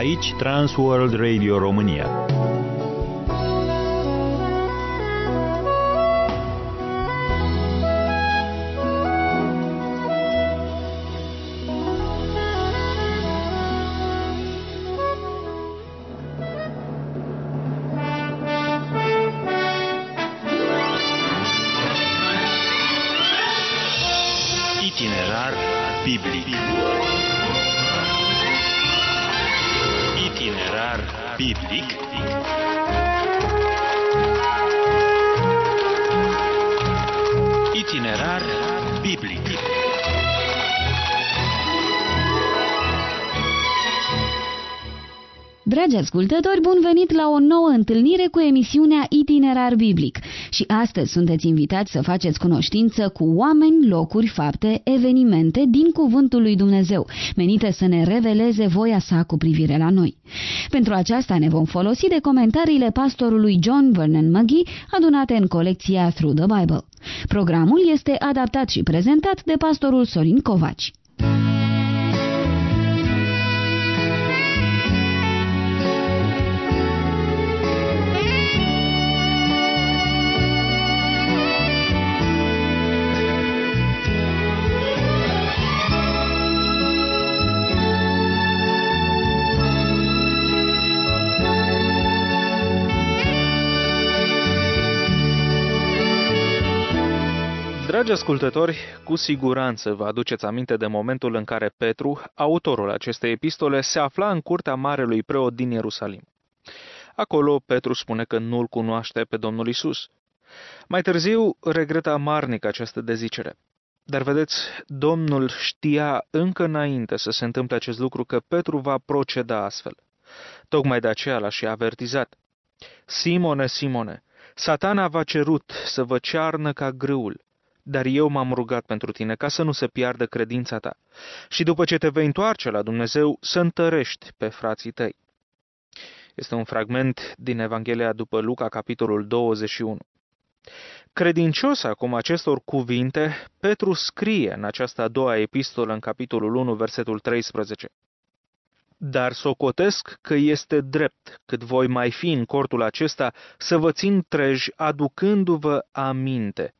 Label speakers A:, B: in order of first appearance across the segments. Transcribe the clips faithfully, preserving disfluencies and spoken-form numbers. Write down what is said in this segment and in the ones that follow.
A: Aici Transworld Radio România. Itinerar biblic. Itinerar biblic. Itinerar biblic.
B: Dragi ascultători, bun venit la o nouă întâlnire cu emisiunea Itinerar Biblic. Și astăzi sunteți invitați să faceți cunoștință cu oameni, locuri, fapte, evenimente din Cuvântul lui Dumnezeu, menite să ne reveleze voia sa cu privire la noi. Pentru aceasta ne vom folosi de comentariile pastorului John Vernon McGee, adunate în colecția Through the Bible. Programul este adaptat și prezentat de pastorul Sorin Covaci.
C: Dragi ascultători, cu siguranță vă aduceți aminte de momentul în care Petru, autorul acestei epistole, se afla în curtea marelui preot din Ierusalim. Acolo Petru spune că nu-l cunoaște pe Domnul Isus. Mai târziu regreta amarnic această dezicere. Dar vedeți, Domnul știa încă înainte să se întâmple acest lucru că Petru va proceda astfel. Tocmai de aceea l-a și avertizat. Simone, Simone, Satana v-a cerut să vă cearnă ca grâul. Dar eu m-am rugat pentru tine ca să nu se piardă credința ta și după ce te vei întoarce la Dumnezeu să întărești pe frații tăi. Este un fragment din Evanghelia după Luca, capitolul douăzeci și unu. Credincios acum acestor cuvinte, Petru scrie în această a doua epistolă, în capitolul unu, versetul treisprezece. Dar socotesc că este drept, cât voi mai fi în cortul acesta, să vă țin treji aducându-vă aminte.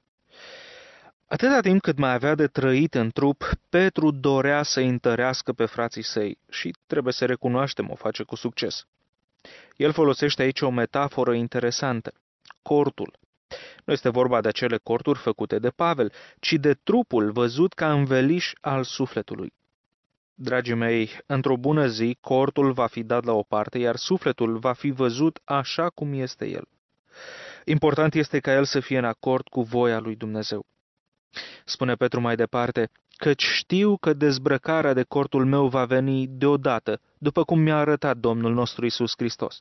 C: Atâta timp cât mai avea de trăit în trup, Petru dorea să întărească pe frații săi și, trebuie să recunoaștem, o face cu succes. El folosește aici o metaforă interesantă, cortul. Nu este vorba de acele corturi făcute de Pavel, ci de trupul văzut ca înveliș al sufletului. Dragii mei, într-o bună zi, cortul va fi dat la o parte, iar sufletul va fi văzut așa cum este el. Important este ca el să fie în acord cu voia lui Dumnezeu. Spune Petru mai departe, căci știu că dezbrăcarea de cortul meu va veni deodată, după cum mi-a arătat Domnul nostru Iisus Hristos.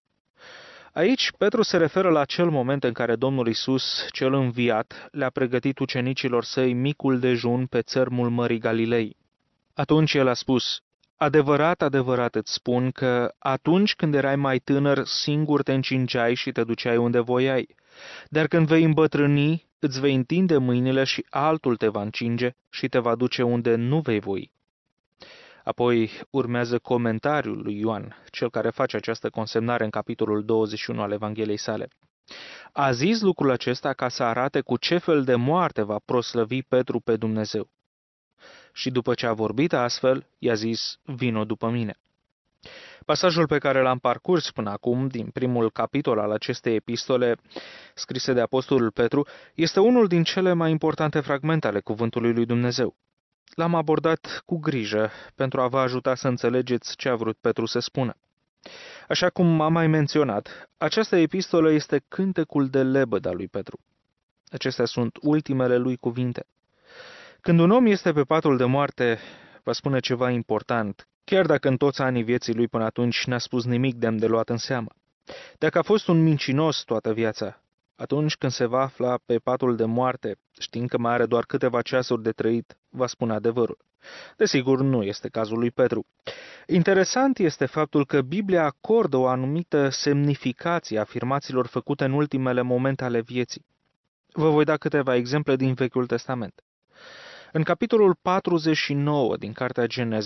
C: Aici Petru se referă la acel moment în care Domnul Iisus, cel înviat, le-a pregătit ucenicilor săi micul dejun pe țărmul Mării Galilei. Atunci el a spus, adevărat, adevărat îți spun că atunci când erai mai tânăr, singur te încingeai și te duceai unde voiai, dar când vei îmbătrâni, îți vei întinde mâinile și altul te va încinge și te va duce unde nu vei voi. Apoi urmează comentariul lui Ioan, cel care face această consemnare în capitolul douăzeci și unu al Evangheliei sale. A zis lucrul acesta ca să arate cu ce fel de moarte va proslăvi Petru pe Dumnezeu. Și după ce a vorbit astfel, i-a zis, vino după mine. Pasajul pe care l-am parcurs până acum, din primul capitol al acestei epistole, scrise de apostolul Petru, este unul din cele mai importante fragmente ale Cuvântului lui Dumnezeu. L-am abordat cu grijă pentru a vă ajuta să înțelegeți ce a vrut Petru să spună. Așa cum am mai menționat, această epistolă este cântecul de lebăd al lui Petru. Acestea sunt ultimele lui cuvinte. Când un om este pe patul de moarte, va spune ceva important, chiar dacă în toți anii vieții lui până atunci n-a spus nimic demn de luat în seamă. Dacă a fost un mincinos toată viața, atunci când se va afla pe patul de moarte, știind că mai are doar câteva ceasuri de trăit, va spune adevărul. Desigur, nu este cazul lui Petru. Interesant este faptul că Biblia acordă o anumită semnificație afirmațiilor făcute în ultimele momente ale vieții. Vă voi da câteva exemple din Vechiul Testament. În capitolul patruzeci și nouă din Cartea Geneza,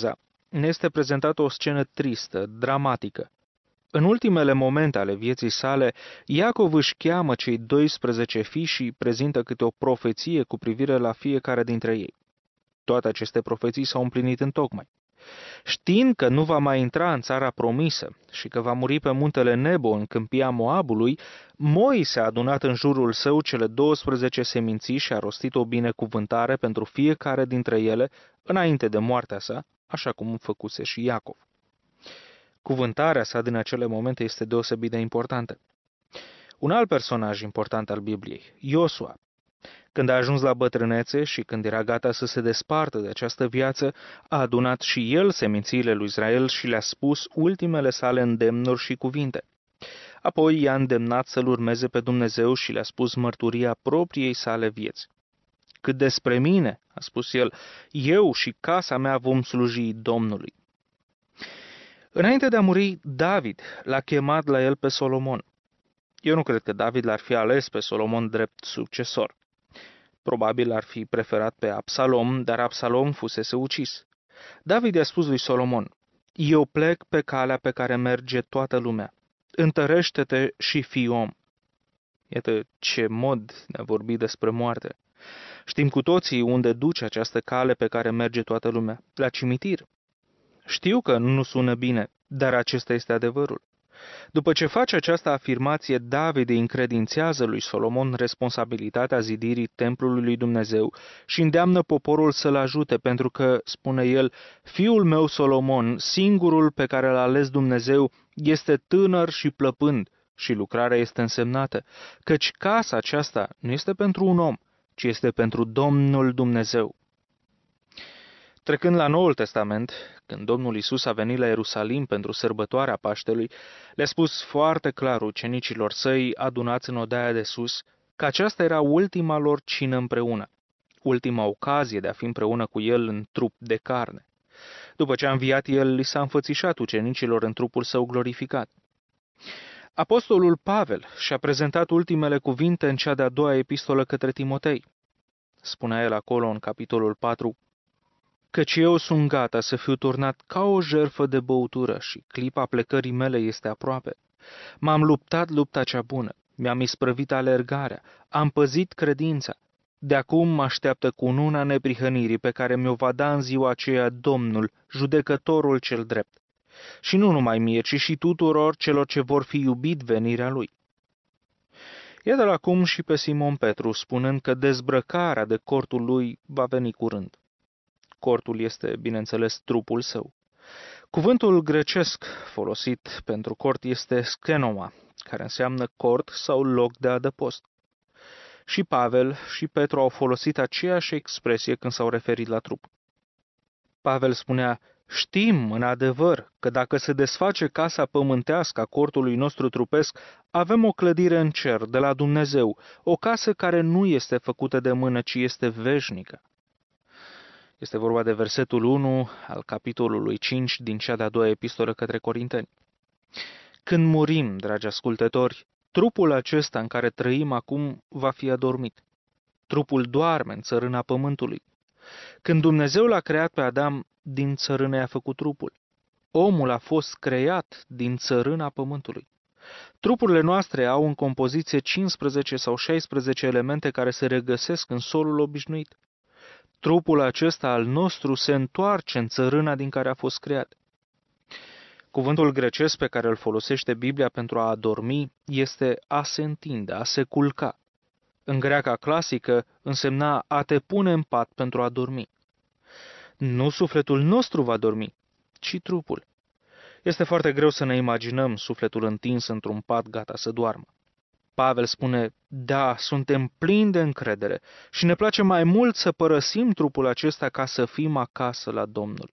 C: ne este prezentată o scenă tristă, dramatică. În ultimele momente ale vieții sale, Iacov își cheamă cei doisprezece fii și prezintă câte o profeție cu privire la fiecare dintre ei. Toate aceste profeții s-au împlinit întocmai. Știind că nu va mai intra în țara promisă și că va muri pe muntele Nebo în câmpia Moabului, Moise a adunat în jurul său cele douăsprezece seminții și a rostit o binecuvântare pentru fiecare dintre ele înainte de moartea sa, așa cum făcuse și Iacov. Cuvântarea sa din acele momente este deosebit de importantă. Un alt personaj important al Bibliei, Iosua. Când a ajuns la bătrânețe și când era gata să se despartă de această viață, a adunat și el semințiile lui Israel și le-a spus ultimele sale îndemnuri și cuvinte. Apoi i-a îndemnat să-L urmeze pe Dumnezeu și le-a spus mărturia propriei sale vieți. Cât despre mine, a spus el, eu și casa mea vom sluji Domnului. Înainte de a muri, David l-a chemat la el pe Solomon. Eu nu cred că David l-ar fi ales pe Solomon drept succesor. Probabil ar fi preferat pe Absalom, dar Absalom fusese ucis. David i-a spus lui Solomon, eu plec pe calea pe care merge toată lumea. Întărește-te și fii om. Iată ce mod de a vorbi despre moarte. Știm cu toții unde duce această cale pe care merge toată lumea, la cimitir. Știu că nu sună bine, dar acesta este adevărul. După ce face această afirmație, David îi încredințează lui Solomon responsabilitatea zidirii templului lui Dumnezeu și îndeamnă poporul să-l ajute, pentru că, spune el, fiul meu Solomon, singurul pe care l-a ales Dumnezeu, este tânăr și plăpând și lucrarea este însemnată, căci casa aceasta nu este pentru un om, ci este pentru Domnul Dumnezeu. Trecând la Noul Testament, când Domnul Iisus a venit la Ierusalim pentru sărbătoarea Paștelui, le-a spus foarte clar ucenicilor săi adunați în odaia de sus că aceasta era ultima lor cină împreună, ultima ocazie de a fi împreună cu El în trup de carne. După ce a înviat El, li s-a înfățișat ucenicilor în trupul său glorificat. Apostolul Pavel și-a prezentat ultimele cuvinte în cea de-a doua epistolă către Timotei. Spunea el acolo în capitolul patru, căci eu sunt gata să fiu turnat ca o jertfă de băutură și clipa plecării mele este aproape. M-am luptat lupta cea bună, mi-am isprăvit alergarea, am păzit credința. De acum mă așteaptă cununa neprihănirii pe care mi-o va da în ziua aceea Domnul, judecătorul cel drept. Și nu numai mie, ci și tuturor celor ce vor fi iubit venirea Lui. Iată acum și pe Simon Petru, spunând că dezbrăcarea de cortul lui va veni curând. Cortul este, bineînțeles, trupul său. Cuvântul grecesc folosit pentru cort este skenoma, care înseamnă cort sau loc de adăpost. Și Pavel și Petru au folosit aceeași expresie când s-au referit la trup. Pavel spunea, știm în adevăr că dacă se desface casa pământească a cortului nostru trupesc, avem o clădire în cer de la Dumnezeu, o casă care nu este făcută de mână, ci este veșnică. Este vorba de versetul unu al capitolului cinci din cea de-a doua epistolă către Corinteni. Când murim, dragi ascultători, trupul acesta în care trăim acum va fi adormit. Trupul doarme în țărâna pământului. Când Dumnezeu l-a creat pe Adam, din țărână i-a făcut trupul. Omul a fost creat din țărâna pământului. Trupurile noastre au în compoziție cincisprezece sau șaisprezece elemente care se regăsesc în solul obișnuit. Trupul acesta al nostru se întoarce în țărâna din care a fost creat. Cuvântul grecesc pe care îl folosește Biblia pentru a adormi este a se întinde, a se culca. În greaca clasică însemna a te pune în pat pentru a dormi. Nu sufletul nostru va dormi, ci trupul. Este foarte greu să ne imaginăm sufletul întins într-un pat gata să doarmă. Pavel spune, da, suntem plini de încredere și ne place mai mult să părăsim trupul acesta ca să fim acasă la Domnul.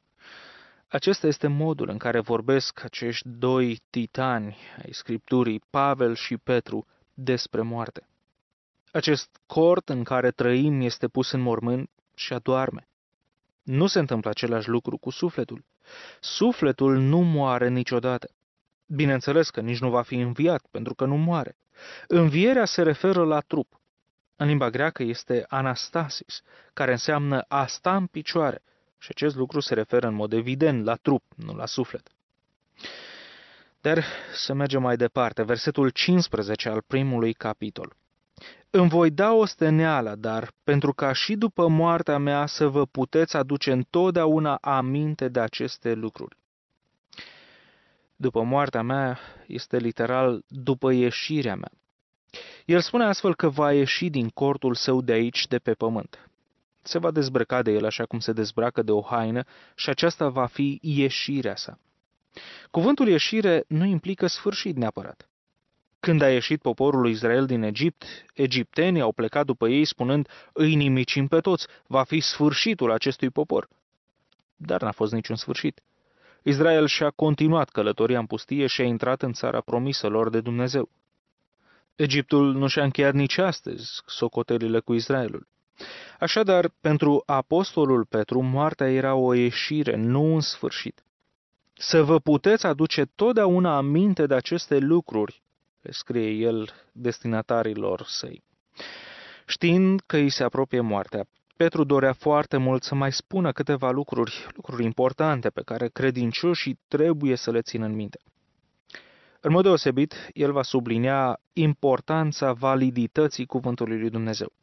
C: Acesta este modul în care vorbesc acești doi titani ai Scripturii, Pavel și Petru, despre moarte. Acest cort în care trăim este pus în mormânt și adoarme. Nu se întâmplă același lucru cu sufletul. Sufletul nu moare niciodată. Bineînțeles că nici nu va fi înviat, pentru că nu moare. Învierea se referă la trup. În limba greacă este anastasis, care înseamnă a sta în picioare, Și acest lucru se referă în mod evident la trup, nu la suflet. Dar să mergem mai departe, versetul cincisprezece al primului capitol. Îmi voi da o steneală, dar pentru ca și după moartea mea să vă puteți aduce întotdeauna aminte de aceste lucruri. După moartea mea este literal după ieșirea mea. El spune astfel că va ieși din cortul său de aici, de pe pământ. Se va dezbrăca de el așa cum se dezbracă de o haină și aceasta va fi ieșirea sa. Cuvântul ieșire nu implică sfârșit neapărat. Când a ieșit poporul lui Israel din Egipt, egiptenii au plecat după ei spunând, îi nimicim pe toți, va fi sfârșitul acestui popor. Dar n-a fost niciun sfârșit. Israel și-a continuat călătoria în pustie și a intrat în țara promisă lor de Dumnezeu. Egiptul nu și-a încheiat nici astăzi socotelile cu Israelul. Așadar, pentru apostolul Petru, moartea era o ieșire, nu un sfârșit. Să vă puteți aduce totdeauna aminte de aceste lucruri, le scrie el destinatarilor săi. Știind că îi se apropie moartea, Petru dorea foarte mult să mai spună câteva lucruri, lucruri importante pe care credincioșii trebuie să le țină în minte. În mod deosebit, el va sublinia importanța validității cuvântului lui Dumnezeu.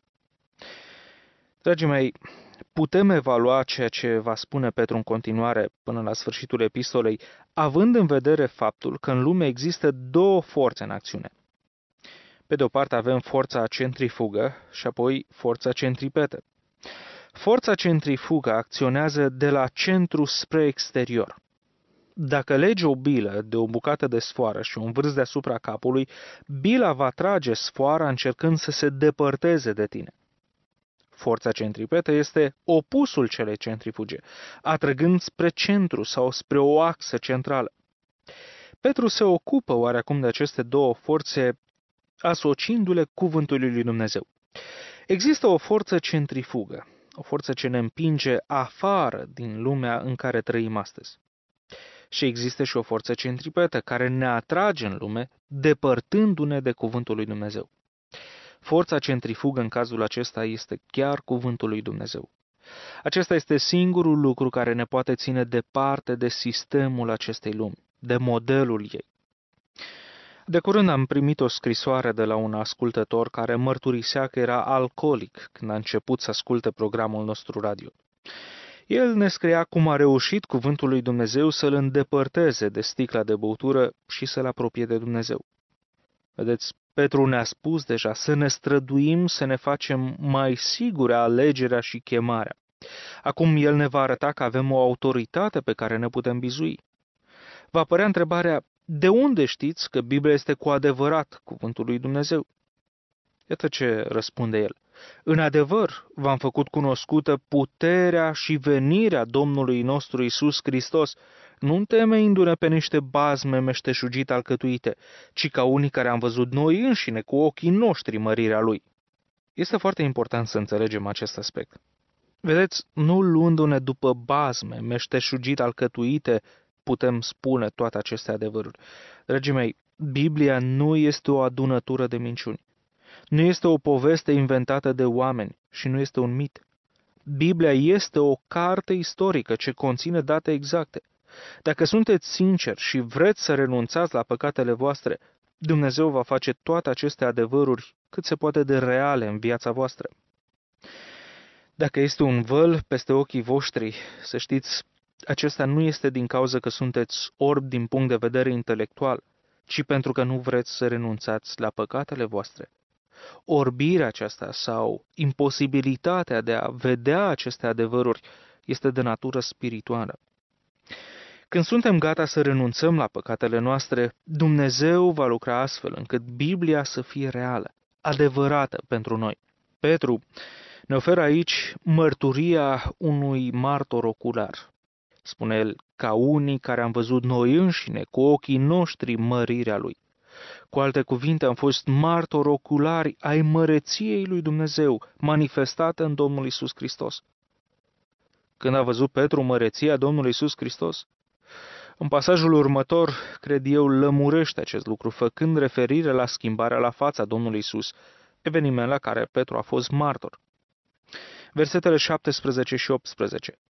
C: Dragii mei, putem evalua ceea ce va spune Petru în continuare până la sfârșitul epistolei, având în vedere faptul că în lume există două forțe în acțiune. Pe de o parte avem forța centrifugă și apoi forța centripetă. Forța centrifugă acționează de la centru spre exterior. Dacă legi o bilă de o bucată de sfoară și un vârf deasupra capului, bila va trage sfoara încercând să se depărteze de tine. Forța centripetă este opusul celei centrifuge, atrăgând spre centru sau spre o axă centrală. Petru se ocupă oarecum de aceste două forțe, asociindu-le cuvântului lui Dumnezeu. Există o forță centrifugă, o forță ce ne împinge afară din lumea în care trăim astăzi. Și există și o forță centripetă care ne atrage în lume, depărtându-ne de cuvântul lui Dumnezeu. Forța centrifugă în cazul acesta este chiar cuvântul lui Dumnezeu. Acesta este singurul lucru care ne poate ține departe de sistemul acestei lumi, de modelul ei. De curând am primit o scrisoare de la un ascultător care mărturisea că era alcoolic când a început să asculte programul nostru radio. El ne scria cum a reușit cuvântul lui Dumnezeu să-l îndepărteze de sticla de băutură și să-l apropie de Dumnezeu. Vedeți, Petru ne-a spus deja să ne străduim să ne facem mai sigure alegerea și chemarea. Acum el ne va arăta că avem o autoritate pe care ne putem bizui. Va apărea întrebarea, de unde știți că Biblia este cu adevărat cuvântul lui Dumnezeu? Iată ce răspunde el. În adevăr, v-am făcut cunoscută puterea și venirea Domnului nostru Iisus Hristos, nu întemeindu-ne pe niște bazme meșteșugit alcătuite, ci ca unii care am văzut noi înșine cu ochii noștri mărirea Lui. Este foarte important să înțelegem acest aspect. Vedeți, nu luându-ne după bazme meșteșugit alcătuite, putem spune toate aceste adevăruri. Dragii mei, Biblia nu este o adunătură de minciuni. Nu este o poveste inventată de oameni și nu este un mit. Biblia este o carte istorică ce conține date exacte. Dacă sunteți sinceri și vreți să renunțați la păcatele voastre, Dumnezeu va face toate aceste adevăruri cât se poate de reale în viața voastră. Dacă este un văl peste ochii voștri, să știți, acesta nu este din cauza că sunteți orbi din punct de vedere intelectual, ci pentru că nu vreți să renunțați la păcatele voastre. Orbirea aceasta sau imposibilitatea de a vedea aceste adevăruri este de natură spirituală. Când suntem gata să renunțăm la păcatele noastre, Dumnezeu va lucra astfel încât Biblia să fie reală, adevărată pentru noi. Petru ne oferă aici mărturia unui martor ocular. Spune el, ca unii care am văzut noi înșine cu ochii noștri mărirea Lui. Cu alte cuvinte, am fost martori oculari ai măreției lui Dumnezeu, manifestată în Domnul Iisus Hristos. Când a văzut Petru măreția Domnului Iisus Hristos? În pasajul următor, cred eu, lămurește acest lucru, făcând referire la schimbarea la fața Domnului Iisus, eveniment la care Petru a fost martor. Versetele șaptesprezece și optsprezece.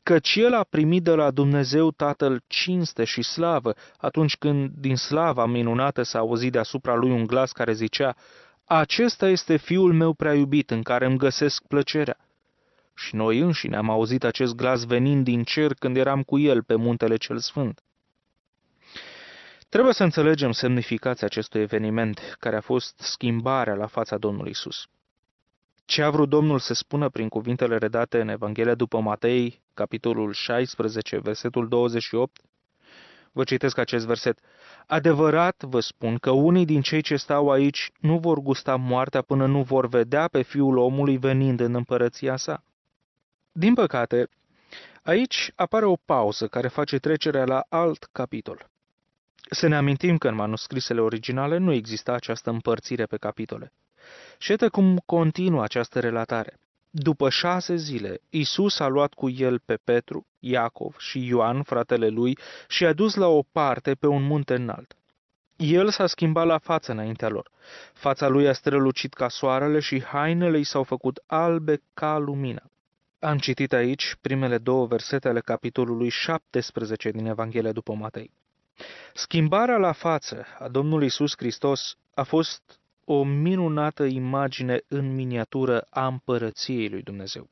C: căci el a primit de la Dumnezeu Tatăl cinste și slavă atunci când din slava minunată s-a auzit deasupra lui un glas care zicea: acesta este Fiul meu prea iubit, în care îmi găsesc plăcerea. Și noi înșine am auzit acest glas venind din cer când eram cu el pe muntele cel sfânt. Trebuie să înțelegem semnificația acestui eveniment, care a fost schimbarea la fața Domnului Isus. Ce a vrut Domnul să spună prin cuvintele redate în Evanghelia după Matei, capitolul șaisprezece, versetul douăzeci și opt? Vă citesc acest verset. Adevărat vă spun că unii din cei ce stau aici nu vor gusta moartea până nu vor vedea pe Fiul omului venind în împărăția sa. Din păcate, aici apare o pauză care face trecerea la alt capitol. Să ne amintim că în manuscrisele originale nu exista această împărțire pe capitole. Și iată cum continuă această relatare. După șase zile, Iisus a luat cu el pe Petru, Iacov și Ioan, fratele lui, și a dus la o parte pe un munte înalt. El s-a schimbat la față înaintea lor. Fața lui a strălucit ca soarele și hainele i s-au făcut albe ca lumina. Am citit aici primele două versete ale capitolului șaptesprezece din Evanghelia după Matei. Schimbarea la față a Domnului Iisus Hristos a fost o minunată imagine în miniatură a împărăției lui Dumnezeu.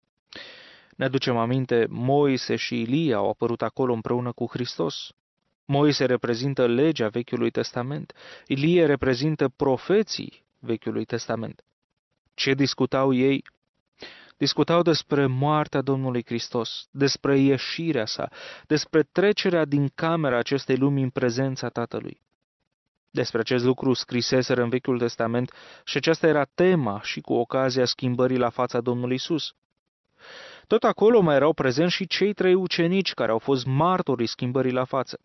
C: Ne aducem aminte, Moise și Ilie au apărut acolo împreună cu Hristos. Moise reprezintă legea Vechiului Testament, Ilie reprezintă profeții Vechiului Testament. Ce discutau ei? Discutau despre moartea Domnului Hristos, despre ieșirea sa, despre trecerea din camera acestei lumi în prezența Tatălui. Despre acest lucru scriseseră în Vechiul Testament și aceasta era tema și cu ocazia schimbării la fața Domnului Isus. Tot acolo mai erau prezenți și cei trei ucenici care au fost martorii schimbării la față.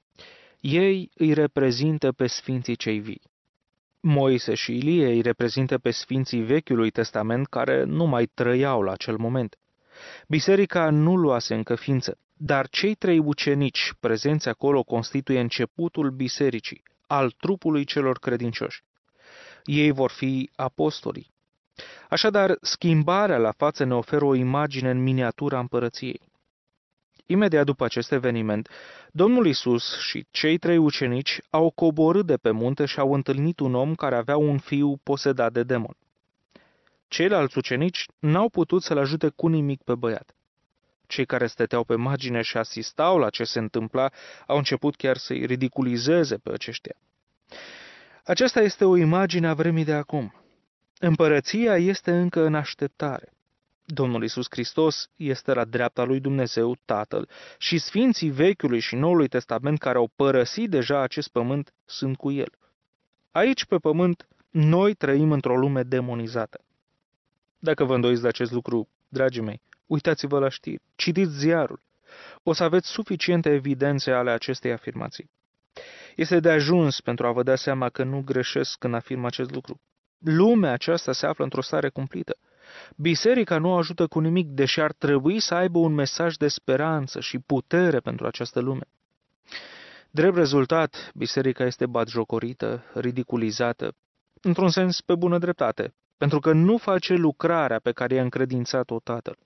C: Ei îi reprezintă pe sfinții cei vii. Moise și Ilie îi reprezintă pe sfinții Vechiului Testament care nu mai trăiau la acel moment. Biserica nu luase încă ființă, dar cei trei ucenici prezenți acolo constituie începutul bisericii, al trupului celor credincioși. Ei vor fi apostolii. Așadar, schimbarea la față ne oferă o imagine în miniatura împărăției. Imediat după acest eveniment, Domnul Isus și cei trei ucenici au coborât de pe munte și au întâlnit un om care avea un fiu posedat de demon. Ceilalți ucenici n-au putut să-l ajute cu nimic pe băiat. Cei care stăteau pe margine și asistau la ce se întâmpla au început chiar să-i ridiculizeze pe aceștia. Aceasta este o imagine a vremii de acum. Împărăția este încă în așteptare. Domnul Iisus Hristos este la dreapta lui Dumnezeu Tatăl și sfinții Vechiului și Noului Testament care au părăsit deja acest pământ sunt cu el. Aici, pe pământ, noi trăim într-o lume demonizată. Dacă vă îndoiți de acest lucru, dragii mei, uitați-vă la știri, citiți ziarul. O să aveți suficiente evidențe ale acestei afirmații. Este de ajuns pentru a vă da seama că nu greșesc când afirm acest lucru. Lumea aceasta se află într-o stare cumplită. Biserica nu o ajută cu nimic, deși ar trebui să aibă un mesaj de speranță și putere pentru această lume. Drept rezultat, biserica este batjocorită, ridiculizată, într-un sens pe bună dreptate, pentru că nu face lucrarea pe care i-a încredințat-o Tatăl.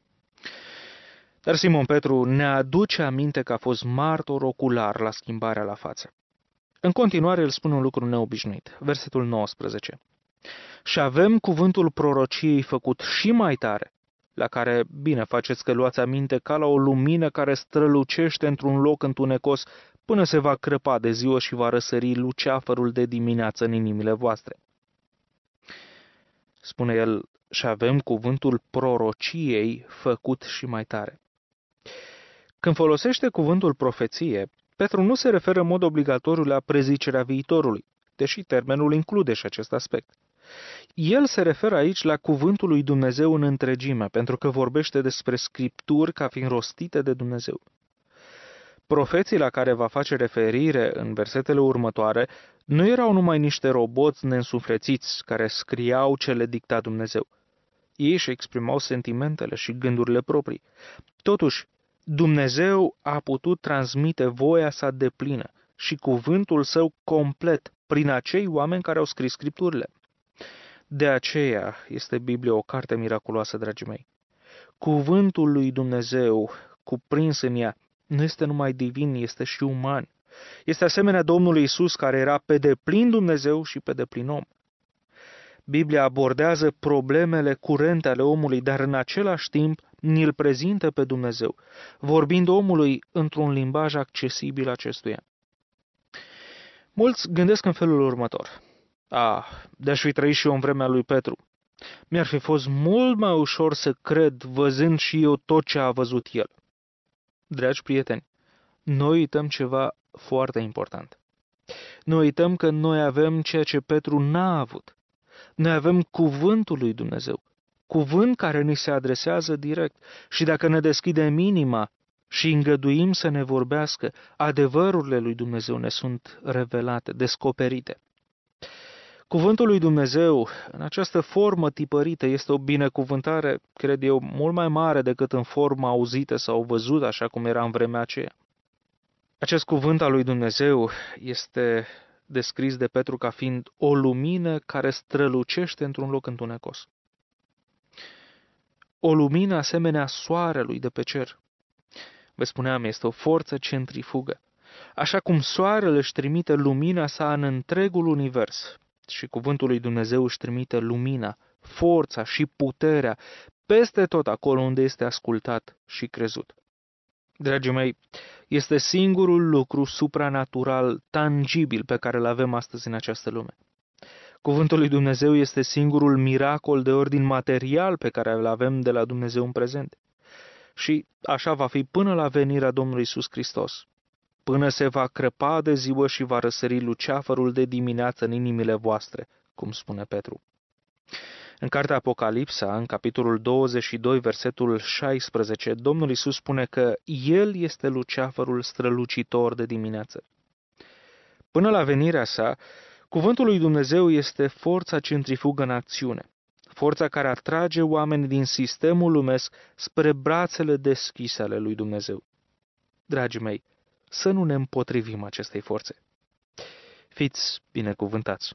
C: Dar Simon Petru ne aduce aminte că a fost martor ocular la schimbarea la față. În continuare, el spune un lucru neobișnuit, versetul nouăsprezece. Și avem cuvântul prorociei făcut și mai tare, la care, bine faceți că luați aminte, ca la o lumină care strălucește într-un loc întunecos până se va crăpa de ziua și va răsări luceafărul de dimineață în inimile voastre. Spune el, și avem cuvântul prorociei făcut și mai tare. Când folosește cuvântul profeție, Petru nu se referă în mod obligatoriu la prezicerea viitorului, deși termenul include și acest aspect. El se referă aici la cuvântul lui Dumnezeu în întregime, pentru că vorbește despre scripturi ca fiind rostite de Dumnezeu. Profeții la care va face referire în versetele următoare nu erau numai niște roboți neînsuflețiți care scriau ce le dicta Dumnezeu. Ei își exprimau sentimentele și gândurile proprii. Totuși, Dumnezeu a putut transmite voia sa deplină și cuvântul său complet prin acei oameni care au scris scripturile. De aceea este Biblia o carte miraculoasă, dragii mei. Cuvântul lui Dumnezeu, cuprins în ea, nu este numai divin, este și uman. Este asemenea Domnului Isus, care era pe deplin Dumnezeu și pe deplin om. Biblia abordează problemele curente ale omului, dar în același timp ni-l prezintă pe Dumnezeu, vorbind omului într-un limbaj accesibil acestuia. Mulți gândesc în felul următor. A, de-aș fi trăit și eu în vremea lui Petru. Mi-ar fi fost mult mai ușor să cred văzând și eu tot ce a văzut el. Dragi prieteni, noi uităm ceva foarte important. Noi uităm că noi avem ceea ce Petru n-a avut. Noi avem cuvântul lui Dumnezeu, cuvânt care ni se adresează direct și dacă ne deschidem inima și îngăduim să ne vorbească, adevărurile lui Dumnezeu ne sunt revelate, descoperite. Cuvântul lui Dumnezeu, în această formă tipărită, este o binecuvântare, cred eu, mult mai mare decât în formă auzită sau văzută, așa cum era în vremea aceea. Acest cuvânt al lui Dumnezeu este descris de Petru ca fiind o lumină care strălucește într-un loc întunecos. O lumină asemenea soarelui de pe cer. Vă spuneam, este o forță centrifugă. Așa cum soarele își trimite lumina sa în întregul univers și cuvântul lui Dumnezeu își trimite lumina, forța și puterea peste tot acolo unde este ascultat și crezut. Dragii mei, este singurul lucru supranatural, tangibil pe care îl avem astăzi în această lume. Cuvântul lui Dumnezeu este singurul miracol de ordin material pe care îl avem de la Dumnezeu în prezent. Și așa va fi până la venirea Domnului Iisus Hristos, până se va crăpa de ziua și va răsări luceafărul de dimineață în inimile voastre, cum spune Petru. În cartea Apocalipsa, în capitolul douăzeci și doi, versetul șaisprezece, Domnul Iisus spune că El este luceafărul strălucitor de dimineață. Până la venirea sa, cuvântul lui Dumnezeu este forța centrifugă în acțiune, forța care atrage oamenii din sistemul lumesc spre brațele deschise ale lui Dumnezeu. Dragii mei, să nu ne împotrivim acestei forțe. Fiți binecuvântați!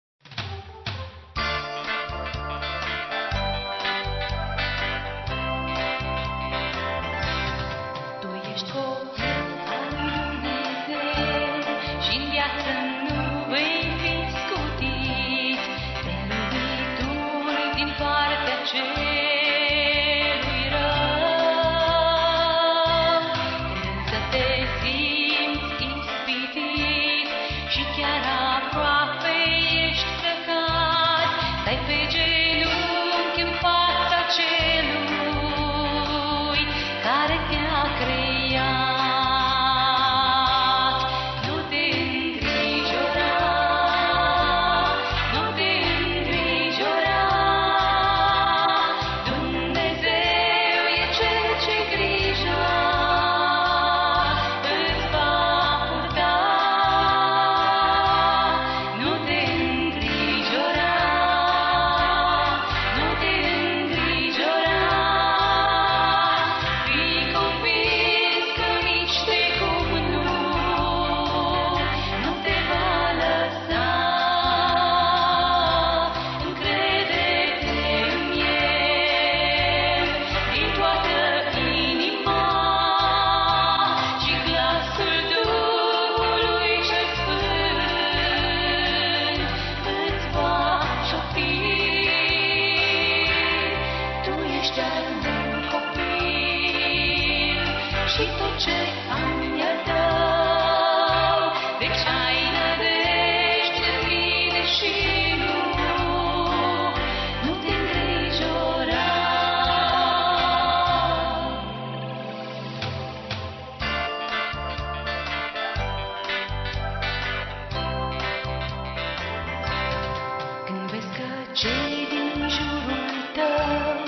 D: Cei din jurul tău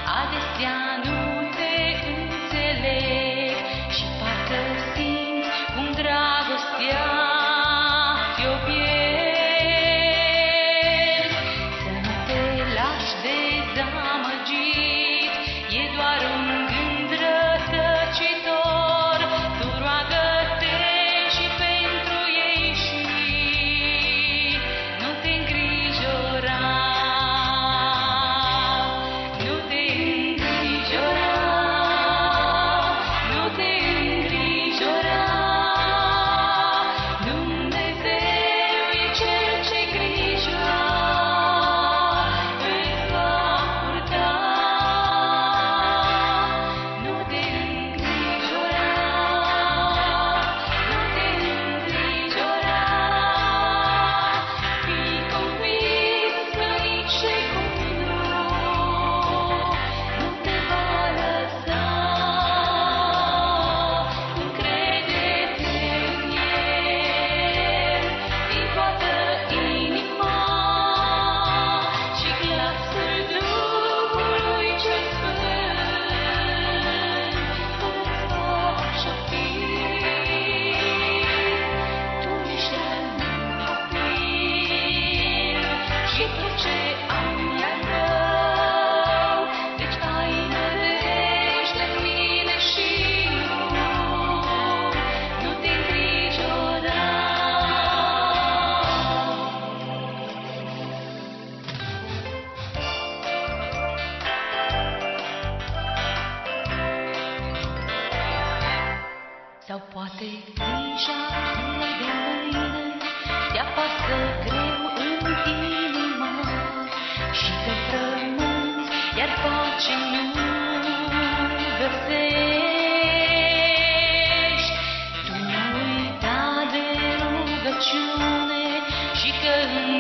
D: adesea nu te înțeleg și parcă simt cum dragostea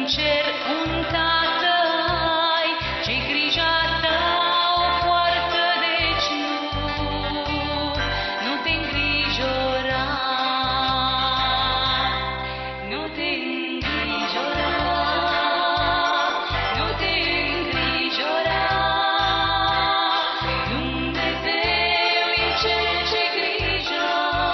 D: cer un tată ai, ce grija ta o poartă, deci nu, nu te îngrijora, nu te îngrijora, nu te îngrijora, Dumnezeu în cer ce grija.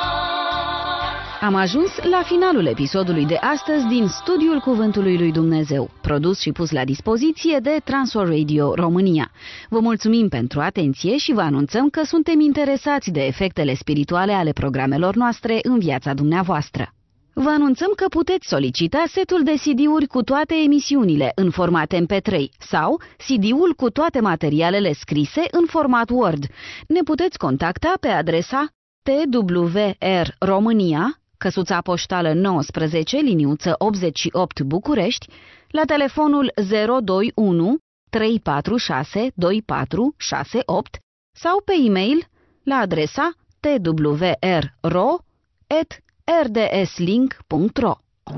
B: Am ajuns la finalul episodului de astăzi din Studiul Cuvântului lui Dumnezeu, produs și pus la dispoziție de Transworld Radio România. Vă mulțumim pentru atenție și vă anunțăm că suntem interesați de efectele spirituale ale programelor noastre în viața dumneavoastră. Vă anunțăm că puteți solicita setul de C D-uri cu toate emisiunile în format M P trei sau C D-ul cu toate materialele scrise în format Word. Ne puteți contacta pe adresa T W R România, căsuța poștală nouăsprezece, liniuță optzeci și opt București, la telefonul zero doi unu trei patru șase doi patru șase opt sau pe e-mail la adresa t w r ro at r d s link punct ro.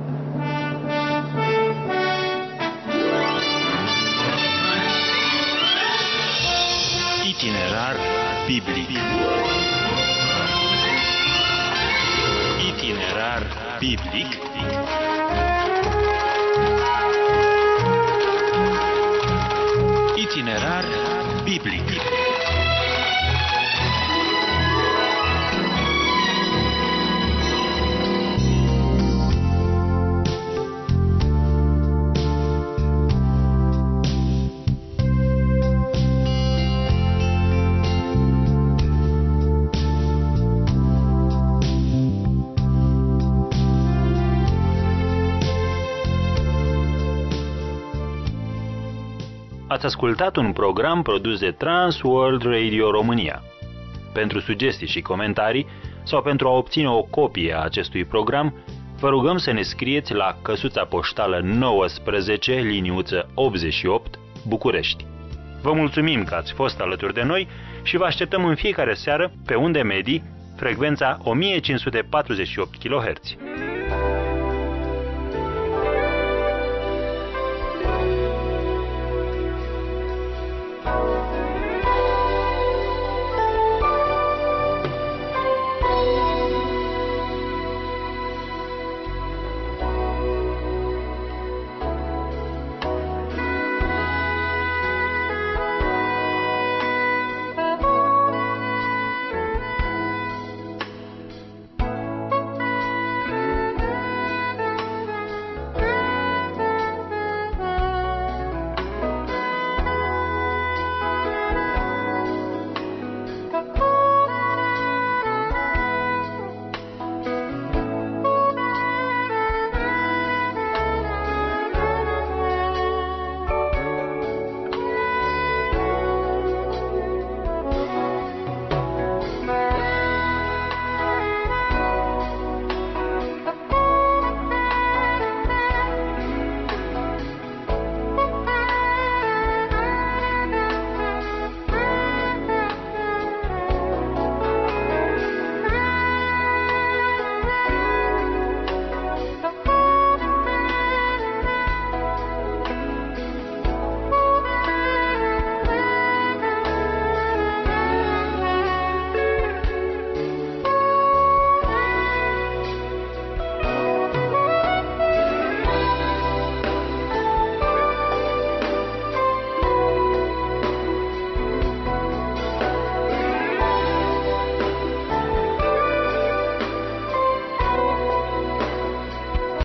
A: Itinerar biblic. Itinerar biblic. Itinerar biblic. Ați ascultat un program produs de Transworld Radio România. Pentru sugestii și comentarii sau pentru a obține o copie a acestui program, vă rugăm să ne scrieți la căsuța poștală nouăsprezece, liniuță optzeci și opt, București. Vă mulțumim că ați fost alături de noi și vă așteptăm în fiecare seară pe unde medii, frecvența o mie cinci sute patruzeci și opt kilohertz.